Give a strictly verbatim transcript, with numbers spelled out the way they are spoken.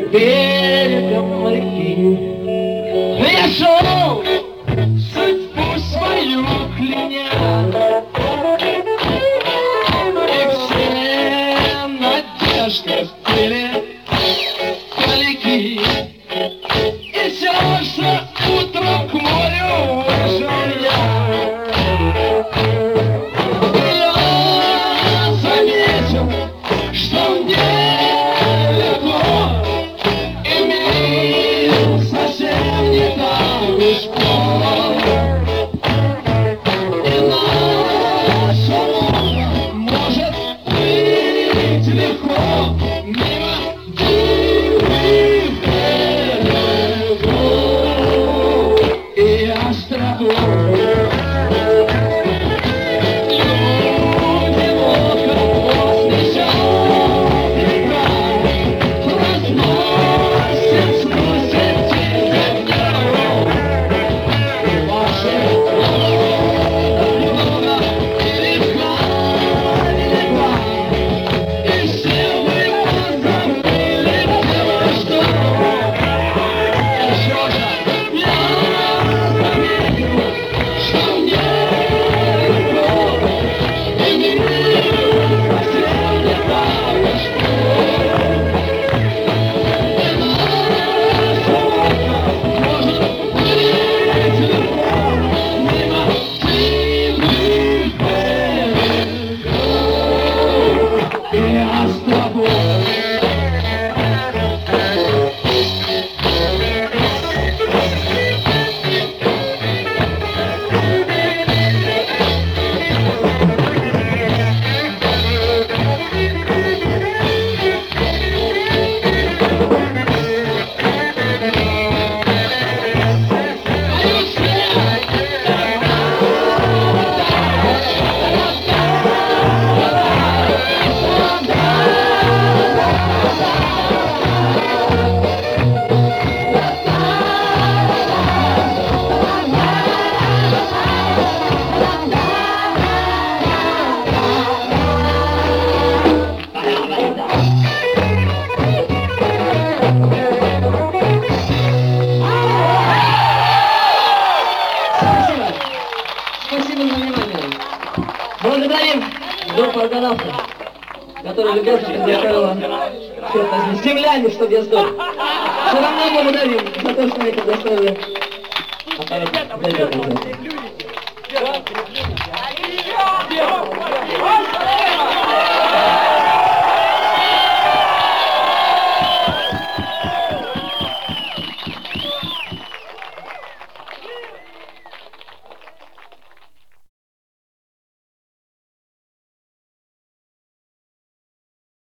берегом реки. Я шел, судьбу свою кляня, и все надежды были далеки. И все же утром к морю вышел я. И я заметил, что мне легко, и мир совсем не так уж плох. И наша луна может быть легко мимо дивных берегов и островов. Спасибо за внимание. Благодарим группу оргонавтов, которая любезно предоставила все земляне, чтобы я сдох. Все равно благодарим за то, что они предоставили аппарат для этого.